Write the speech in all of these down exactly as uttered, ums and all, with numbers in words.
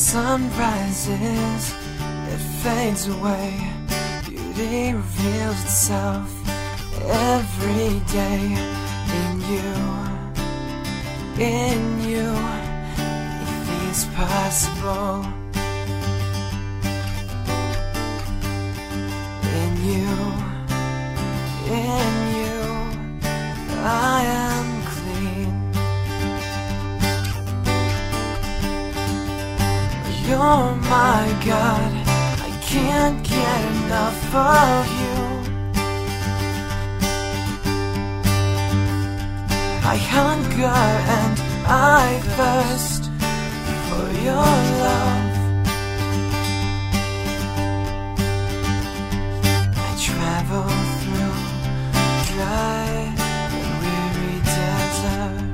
sun rises, it fades away. Beauty reveals itself every day. In you, in you, anything's possible. In you, in you, I am clean. You're my God, I can't get enough of you. I hunger and I thirst for your love. I travel through dry and weary deserts.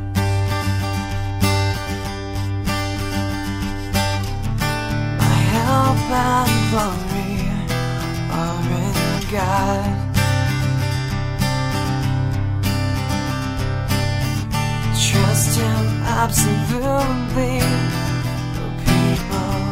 My help and glory are in God. Trust Him absolutely, oh people.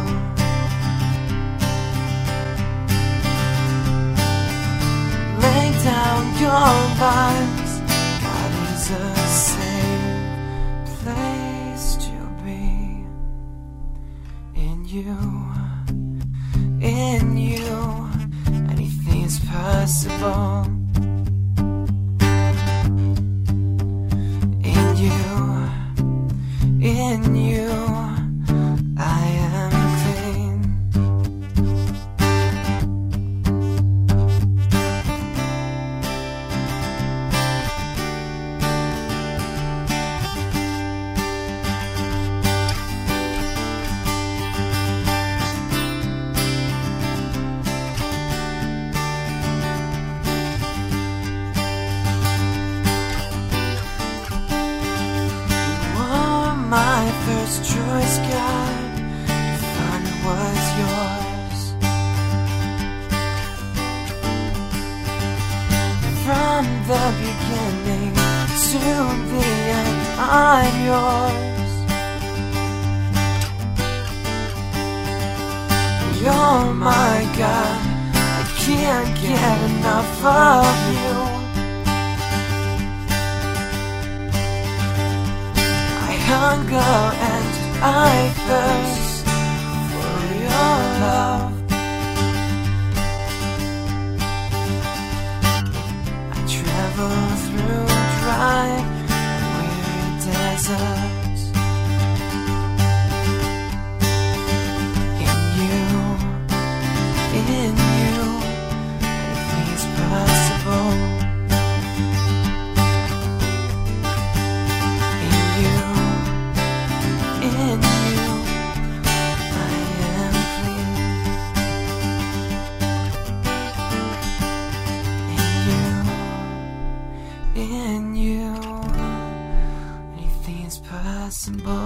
Lay down your lives, God is a safe place to be. In you, in you, anything is possible. In you, I am clean. My first choice, God, fun was yours. From the beginning to the end, I'm yours. You're my God, I can't get enough of you. Hunger and I thirst for your love. I travel through dry and weary deserts. In you, in you, anything is possible. In you, anything is possible.